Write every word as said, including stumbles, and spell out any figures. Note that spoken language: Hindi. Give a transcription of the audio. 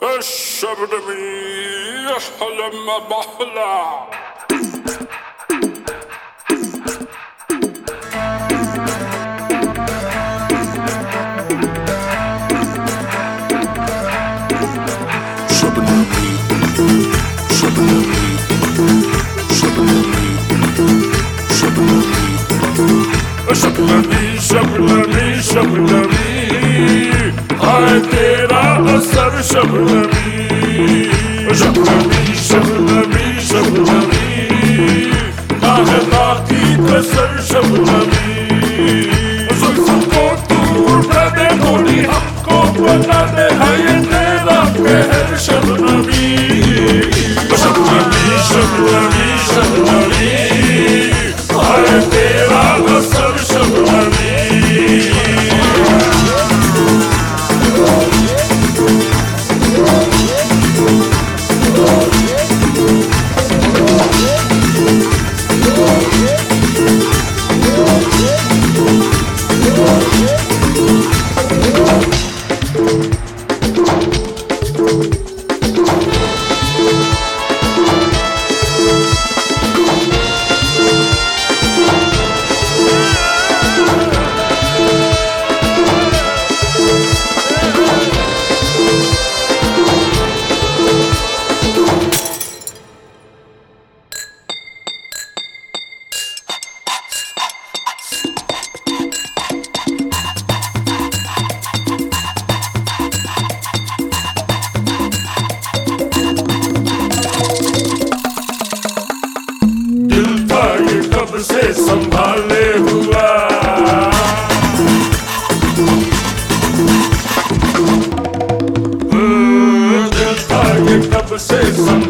شبنمي لما بحلى شبنمي شبنمي شبنمي شبنمي شبنمي شبنمي हाय तेरा असर शबनमी शबनमी शबनमी शबनमी नाहला की कसर शबनमी जुल्फों को तू उठा दे थोड़ी हमको बता दे हाय तेरा कहर शबनमी शबनमी शबनमी शबनमी हाय तेरा असर शबनमी से संभाले हुआ दिल था ये कब से